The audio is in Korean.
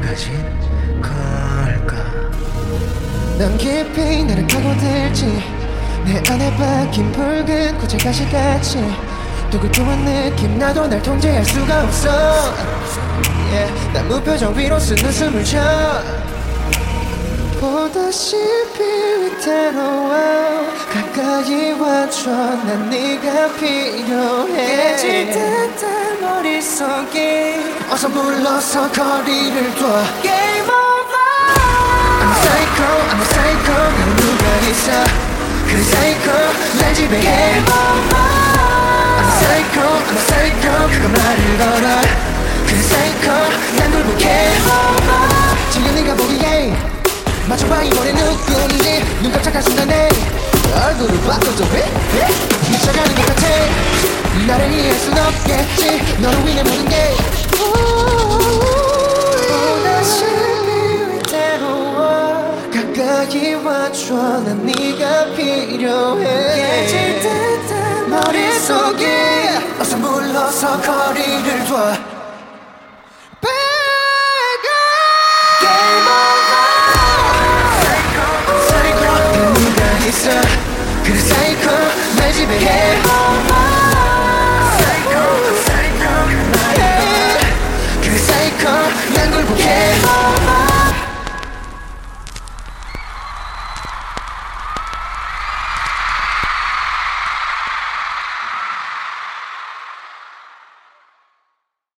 가진 걸까. 넌 깊이 나를 파고들지. 내 안에 박힌 붉은 고체가시같이 두근두근 느낌 나도 날 통제할 수가 없어. 난 무표정 위로 쓴 숨을 쉬어. 보다시피 위태로워. 가까이 와줘. 난 네가 필요해. 깨질 듯한 머릿속이 어서 불러서 거리를 둬. Game over. I'm a psycho, I'm a psycho. 나는 누가 있어. 그 psycho 날 지배해. Game over. I'm a psycho, I'm a psycho. 그거 말을 걸어. 그 psycho 난 굴복해. Game over. 지금 네가 보기에 맞춰봐 이번에 누군지. 눈 깜짝할 순간에 얼굴을 바꿔줘. 미쳐가는 것 같아. 나를 이해할 순 없겠지. 너를 위해 모든 게 보다시피 위태로워. 가까이 와줘. 난 네가 필요해. 깨질 듯한 머릿속에 어서 물러서 거리를 둬. 그 사이코 날 지배해.